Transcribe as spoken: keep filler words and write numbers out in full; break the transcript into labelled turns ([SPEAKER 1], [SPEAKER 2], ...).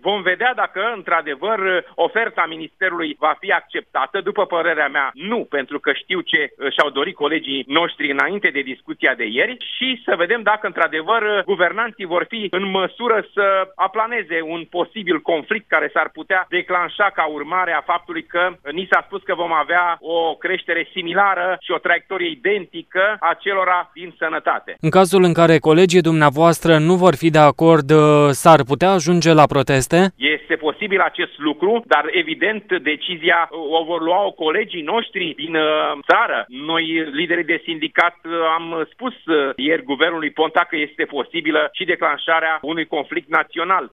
[SPEAKER 1] Vom vedea dacă, într-adevăr, oferta Ministerului va fi acceptată. După părerea mea, nu, pentru că știu ce și-au dorit colegii noștri înainte de discuția de ieri și să vedem dacă, într-adevăr, guvernanții vor fi în măsură să aplaneze un posibil conflict care s-ar putea declanșa ca urmare a faptului că ni s-a spus că vom avea o creștere similară și o traiectorie identică a celora din sănătate.
[SPEAKER 2] În cazul în care colegii dumneavoastră nu vor fi de acord, s-ar putea ajunge la proteste?
[SPEAKER 1] Este posibil acest lucru, dar evident decizia o vor lua colegii noștri din țară. Noi, liderii de sindicat, am spus ieri guvernului Ponta că este posibilă și declanșarea unui conflict național.